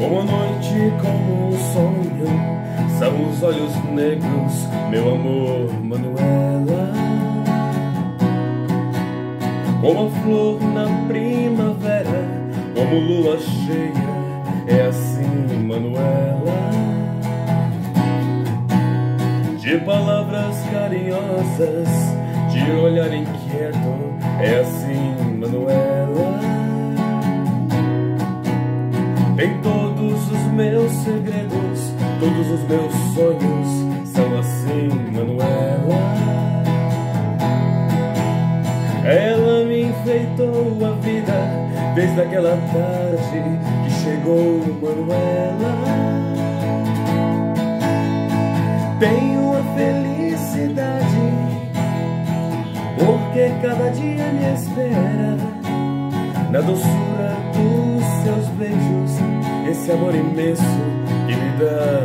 Como a noite, como um sonho, são os olhos negros, meu amor, Manuela. Como a flor na primavera, como lua cheia, é assim, Manuela. De palavras carinhosas, de olhar inquieto, é assim, Manuela. Tem todos os meus segredos, todos os meus sonhos são assim, Manuela. Ela me enfeitou a vida desde aquela tarde que chegou, Manuela. Tenho a felicidade porque cada dia me espera na doçura dos seus beijos, esse amor imenso que me dá